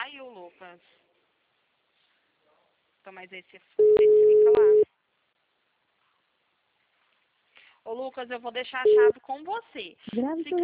Caiu, Lucas. Então, mas esse fica lá. Ô, Lucas, eu vou deixar a chave com você. Grave Se seu